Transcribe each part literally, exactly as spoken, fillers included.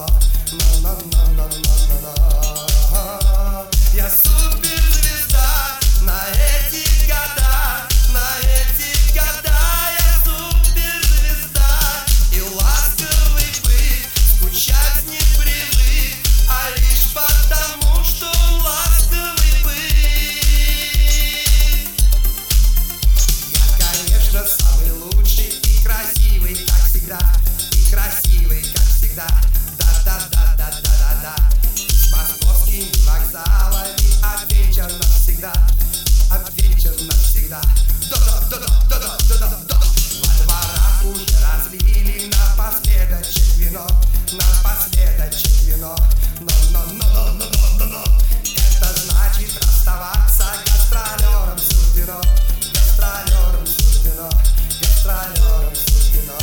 но, но, но, но, но, но, но. Я суперзвезда на эти года, на эти года. Я суперзвезда и ласковый бык, скучать не привык, а лишь потому, что он ласковый бык. Я, конечно, самый лучший и красивый, как всегда, и красивый, как всегда. Да-да-да-да-да-да-да. С московскими вокзалами обвенчан навсегда, обвенчан навсегда. Да-да-да-да-да-да-да-да. Во дворах уже разлили напоследочек вино, напоследочек вино. Но-но-но-но-но-но-но. Это значит расставаться гастролером суждено, гастролером суждено, гастролером суждено.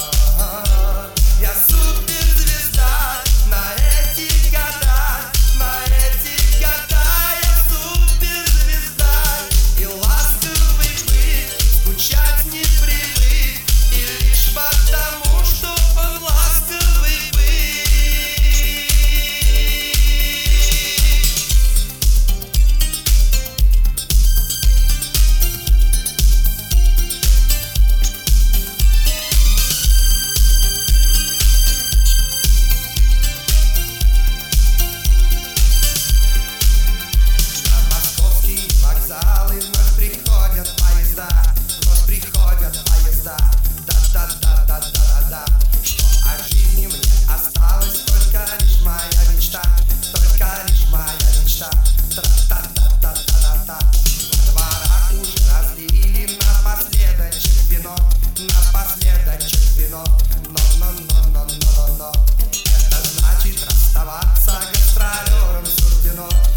Я суперзвезда на эти года, на эти года. Я суперзвезда и ласковый бык, скучать не привык, и лишь потому, что он ласковый бык. Вокзалы вновь приходят поезда, вновь приходят поезда. Да-да-да-да-да-да-да. Что от жизни мне осталось, только лишь моя мечта, только лишь моя мечта. Тра-та-та-та-та-та-та. Во дворах уже разлили напоследочек вино, напоследочек вино. Но-но-но-но-но-но. Это значит расставаться гастролером суждено.